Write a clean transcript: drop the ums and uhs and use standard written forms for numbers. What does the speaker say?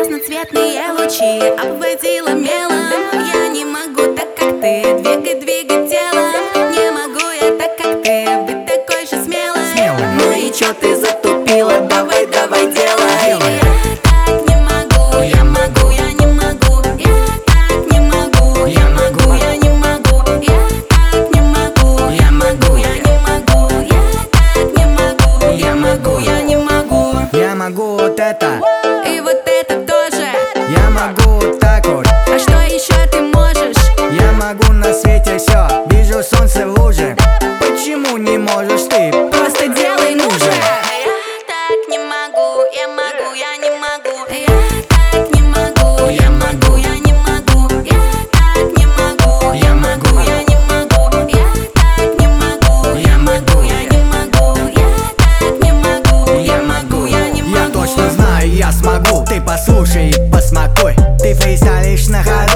разноцветные лучи обводила мелом. Я не могу так, как ты, двигать телом. Не могу я так, как ты, быть такой же смелой. Ну и чё ты затупила? Давай, делай. Я так не могу, я могу, я не могу. Я так не могу, я могу, я не могу. Я так не могу, я могу, я не могу. Я так не могу, я могу, я не могу. Я могу вот это, и вот это тоже. я могу вот так вот. А что еще ты можешь? Я могу на свете все, вижу солнце в луже. Почему не можешь ты? Просто делай, ну же. Я так не могу, я могу, я не могу. Я так не могу, я могу, я не могу. Я так не могу, я могу, я не могу. Я так не могу, я могу, я не могу. Я так не могу, я могу, я не могу. Я точно знаю, я смогу. Ты послушай и посмакуй. Ты фристайлишь на ходу.